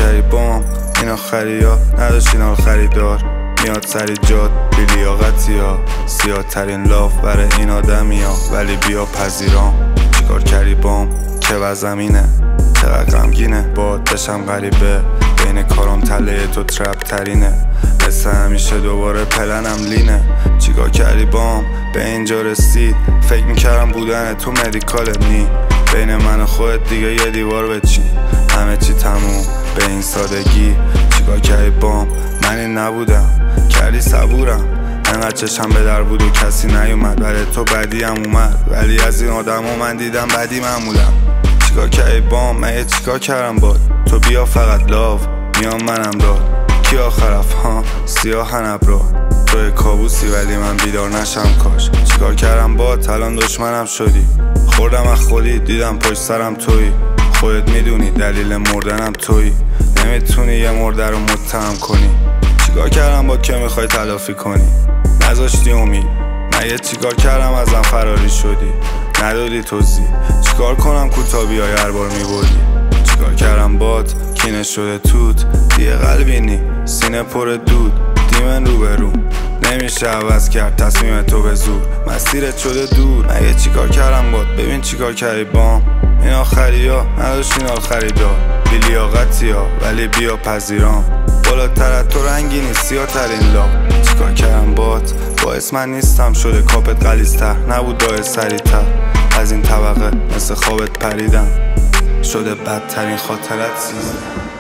کردی بام این آخری ها نداشتین حال خریدار میاد سری جاد بی لیاقتی ها سیاه ترین لاف برای این آدمی ها ولی بیا پذیرام چیکار کردی بام که وزمینه چقدر غمگینه باد بشم غریبه بین کارام تله تو ترپ ترینه مثل همیشه دوباره پلنم لینه چیکار کردی بام به اینجا رسید فکر میکردم بودن تو مدیکال نی بین من و خودت دیگه یه دیوار بچین همه چی تموم به این سادگی چیکار کردی بام من این نبودم کردی صبورم انقدر چشم به در بود و کسی نیومد برای تو بدی هم اومد ولی از این آدم من دیدم بدی معمولم چیکار کردی بام من یه چیکار کردم باد تو بیا فقط لاو میام منم داد کی آخرف ها سیاه نبرا توی کابوسی ولی من بیدار نشم کاش چیکار کردم باد الان دشمنم شدی خوردم از خودی دیدم پشت سرم تویی خودت میدونی دلیل مردنم تویی نمیتونی یه مرده رو متهم کنی چیکار کردم با که میخوای تلافی کنی نذاشتی امید مگه چیکار کردم ازم فراری شدی ندادی توضیح چیکار کنم کوتابی های هر بار میبردی چیکار کردم باد کینه شده توت دیگه قلبی نی سینه پر دود دیمن رو به رو نمیشه عوض کرد تصمیم تو به زور مسیرت شده دور مگه چیکار کردم باد ببین چیکار کردی بام این آخری ها نداشتین حال خریدار بی لیاقتی ها ولی بیا پذیرام بالاتر از تو رنگینی سیاه ترین لا چیکار کردم باد باعث من نیستم شده کاپت غلیظ‌تر نبود راه سریع‌تر از این طبقه مثل خوابت پریدم شده بدترین خاطرت سیزم